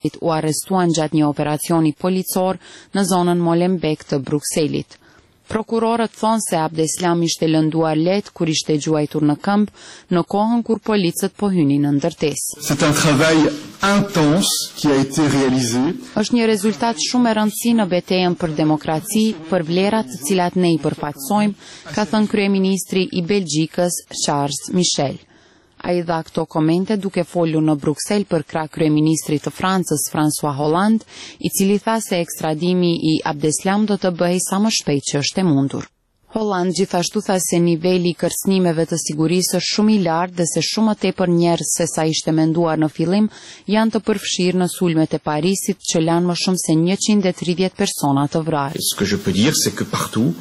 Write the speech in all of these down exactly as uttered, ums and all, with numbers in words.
u arrestuan gjatë një operacioni policor në zonën Molenbeek të Brukselit. Prokurorët thonë se Abdeslam ishte lënduar lehtë kur ishte gjuajtur në këmbë në kohën kur policët po hynin në ndërtesë. C'est un travail intense qui a été réalisé. Është një rezultat shumë e rëndësishëm në betejën për demokraci, për vlerat të cilat ne i përfaqësojmë, ka thënë kryeministri i Belgjikës Charles Michel. Ai dha këto komente duke folur në Bruksel për krah kryeministrit të Francës François Hollande, i cili tha se ekstradimi i Abdeslam do të bëhej sa më shpejt që është e mundur. Hollande gjithashtu tha se niveli i kërcënimeve të sigurisë është shumë i lartë dhe se shumë më tepër njerëz se sa ishte menduar në fillim janë të përfshirë në sulmet e Parisit që lanë më shumë se njëqind e tridhjetë persona të vrarë. Ce que je peux dire c'est que partout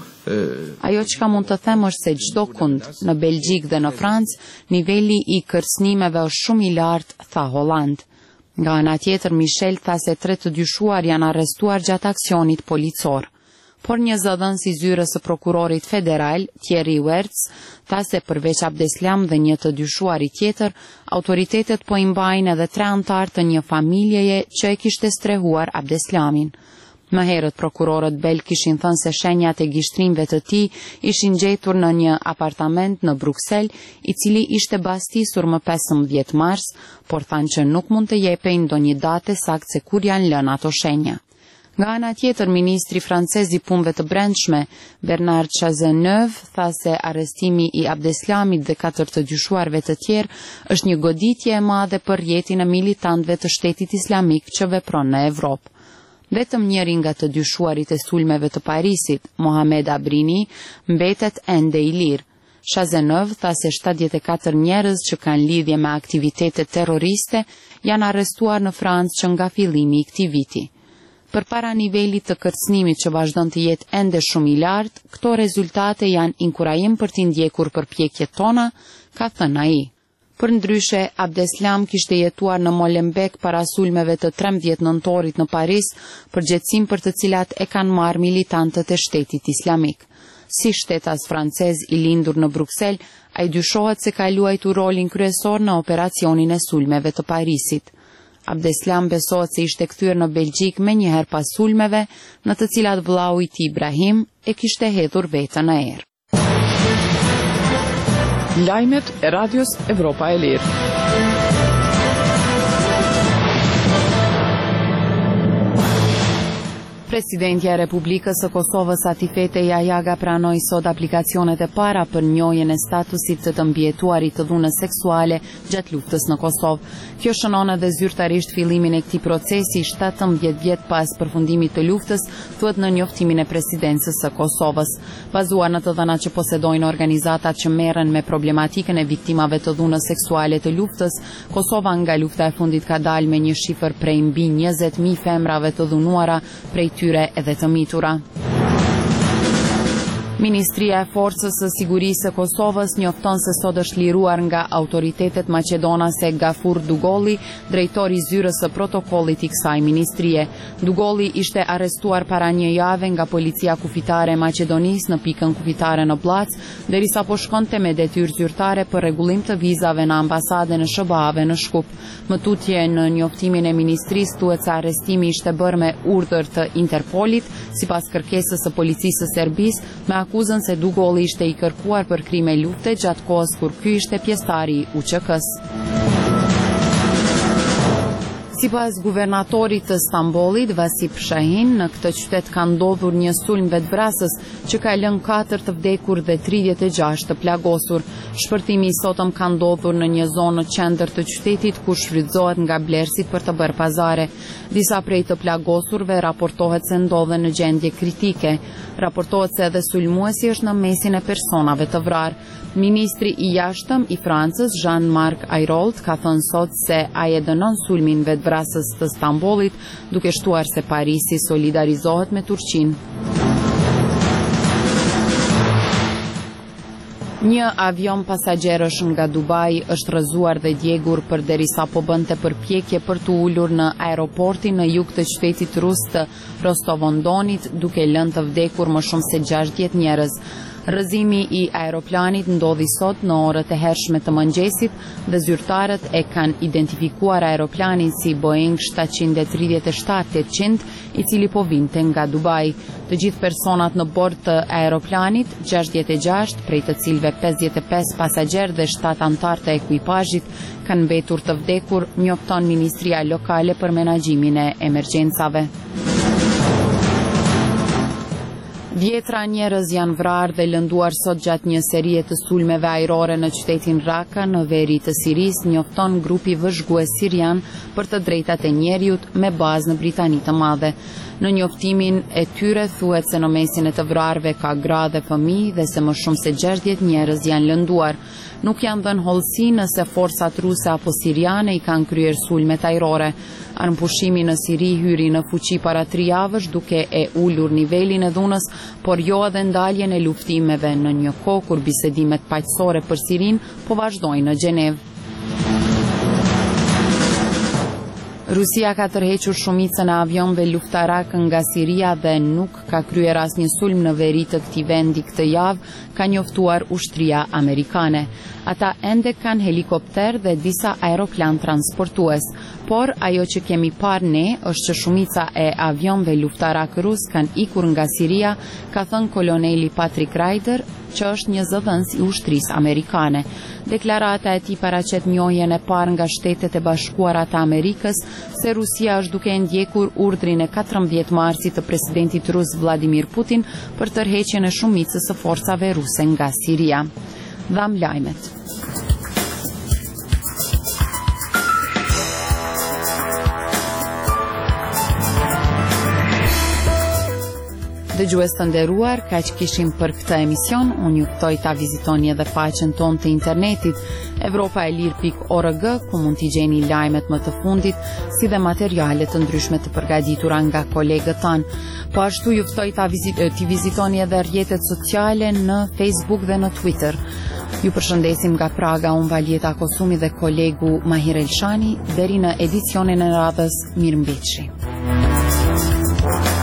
Ajo që ka mund të them është se çdo kund, në Belgjikë dhe në Francë, niveli i kërcënimeve është shumë i lartë, tha Hollande. Nga ana tjetër, Michel tha se tre të dyshuar janë arrestuar gjatë aksionit policor. Por një zëdhënës i zyrës së prokurorit federal, Thierry Wertz, tha se përveç Abdeslam dhe një të dyshuari tjetër, autoritetet po i mbajnë edhe tre antar të një familjeje që e kishte strehuar Abdeslamin. Më herët prokurorët belg kishin thënë se shenjat e gishtrimve të tij ishin gjetur në një apartament në Bruksel, i cili ishte bastisur më pesëmbëdhjetë mars, por thanë që nuk mund të jepej ndonjë date saktë se kur janë lënë ato shenja. Nga ana tjetër, ministri francez i punëve të brendshme, Bernard Cazeneuve, tha se arrestimi i Abdeslamit dhe katër të dyshuarve të tjerë është një goditje e madhe për jetën e militantëve të Shtetit Islamik që vepron në Evropë. Vetëm njëri nga të dyshuarit e sulmeve të Parisit, Mohamed Abrini, mbetet ende i lirë. Cazeneuve tha se shtatëdhjetë e katër njerëz që kanë lidhje me aktivitete terroriste janë arrestuar në Francë që nga fillimi i këtij viti. Përpara nivelit të kërcënimit që vazhdon të jetë ende shumë i lartë, këto rezultate janë inkurajim për t'i ndjekur përpjekjet tona, ka thënë ai. Për ndryshe, Abdeslam kishte jetuar në Molenbeek para sulmeve të trembëdhjetë nëntorit në Paris, përgjegjësim për të cilat e kanë marrë militantët e Shtetit Islamik. Si shtetas francez i lindur në Bruksel, ai dyshohet se ka luajtur rolin kryesor në operacionin e sulmeve të Parisit. Abdeslam besohet se ishte kthyer në Belgjik me njëherë pas sulmeve, në të cilat vllau i tij Ibrahim e kishte hedhur veten në erë. Lajmet e Radios Evropa e Lirë. Presidentja e Republikës së Kosovës Atifete Jajaga pranoi sot aplikacionet e para për njohjen e statusit të të mbijetuarit të dhunës seksuale gjatë luftës në Kosovë. Kjo shënon edhe zyrtarisht fillimin e këtij procesi shtatëmbëdhjetë vjet pas përfundimit të luftës, thuhet në njoftimin e presidencës së Kosovës. Bazuar në të dhënat që posedojnë organizatat që merren me problematikën e viktimave të dhunës seksuale të luftës, Kosova nga lufta e fundit ka dalë me një shifër prej mbi njëzet mijë femrave të dhunuara prej tyre edhe të mitura. Ministria e Forcës së Sigurisë së Kosovës njofton se sot është liruar nga autoritetet maqedonase Gafur Dugolli, drejtori i zyrës së protokollit i kësaj ministrie. Dugolli ishte arrestuar para një jave nga policia kufitare e Maqedonisë në pikën kufitare në Blac, derisa po shkonte me detyrë zyrtare për rregullim të vizave në ambasadën e S B A-ve në Shkup. Më tutje në njoftimin e ministrisë thuhet se arrestimi ishte bërë me urdhër të Interpolit, sipas kërkesës së policisë së Serbisë, me akuzën se Dugolli ishte i kërkuar për krime lufte gjatë kohës kur ky ishte pjesëtari i U Q K-s. Sipas guvernatorit të Stambollit, Vasip Shahin, në këtë qytet ka ndodhur një sulm vetvrasës që ka lënë katër të vdekur dhe tridhjetë e gjashtë të plagosur. Shpërtimi i sotëm ka ndodhur në një zonë në qendër të qytetit ku shfrytëzohet nga blerësit për të bërë pazare. Disa prej të plagosurve raportohet se ndodhen në gjendje kritike. Raportohet se edhe sulmuesi është në mesin e personave të vrarë. Ministri i jashtëm i Francës, Jean-Marc Ayrault, ka thënë sot se ai e dënon sulmin vetvrasës të Stambollit, duke shtuar se Parisi solidarizohet me Turqinë. Një avion pasagjerësh nga Dubai është rrëzuar dhe djegur përderisa po bënte përpjekje për të ulur në aeroportin në jug të qytetit rus të Rostov-on-Donit, duke lënë të vdekur më shumë se gjashtëdhjetë njerëz. Rrëzimi i aeroplanit ndodhi sot në orët e hershme të mëngjesit dhe zyrtarët e kanë identifikuar aeroplanin si Boeing shtatëqind e tridhjetë e shtatë ottëqind, i cili po vinte nga Dubai. Të gjithë personat në bord të aeroplanit, gjashtëdhjetë e gjashtë, prej të cilëve pesëdhjetë e pesë pasagjerë dhe shtatë anëtar të ekuipazhit, kanë mbetur të vdekur, njofton Ministria Lokale për Menaxhimin e Emergjencave. Dhjetra njerëz janë vrarë dhe lënduar sot gjatë një serie të sulmeve ajrore në qytetin Raqqa në veri të Sirisë, njofton grupi vëzhgues sirian për të drejtat e njerëzit me bazë në Britani të Madhe. Në njoftimin e tyre thuhet se në mesin e të vrarëve ka gra dhe fëmijë dhe se më shumë se gjashtëdhjetë njerëz janë lënduar. Nuk janë dhënë hollësi nëse forcat ruse apo siriane i kanë kryer sulmet ajrore. Armëpushimi në Siri hyri në fuqi para tri javësh duke e ulur nivelin e dhunës, por jo edhe ndaljen e luftimeve në një kohë kur bisedimet paqësore për Sirinë po vazhdojnë në Gjenevë. Rusia ka tërhequr shumicën e avionëve luftarak nga Siria dhe nuk ka kryer asnjë sulm në veri të këtij vendi këtë javë, ka njoftuar ushtria amerikane. Ata ende kanë helikopter dhe disa aeroplan transportues, por ajo që kemi parë ne është që shumica e avionëve luftarak rus kanë ikur nga Siria, ka thënë koloneli Patrick Ryder, që është një zëdhënës i ushtrisë amerikane. Deklarata e tij paraqet njohjen e parë nga Shtetet e Bashkuara të Amerikës se Rusia është duke ndjekur urdhrin e katërmbëdhjetë marsit të presidentit rus Vladimir Putin për tërheqjen e shumicës së forcave ruse nga Siria. Dham lajmet. Dëgjues të nderuar, kaq kishim për këtë emision. Unë ju ftoj ta vizitoni edhe faqen tonë të internetit evropaelir pikë org, ku mund t'i gjeni lajmet më të fundit, si dhe materiale të ndryshme të përgatitura nga kolegët tanë. Po ashtu ju ftoj ta vizit, t'i vizitoni edhe rrjetet sociale në Facebook dhe në Twitter. Ju përshëndesim nga Praga, unë Valjeta Kosumi dhe kolegu Mahir Elshani, deri në edicionin e radhës, mirëmbëjtje.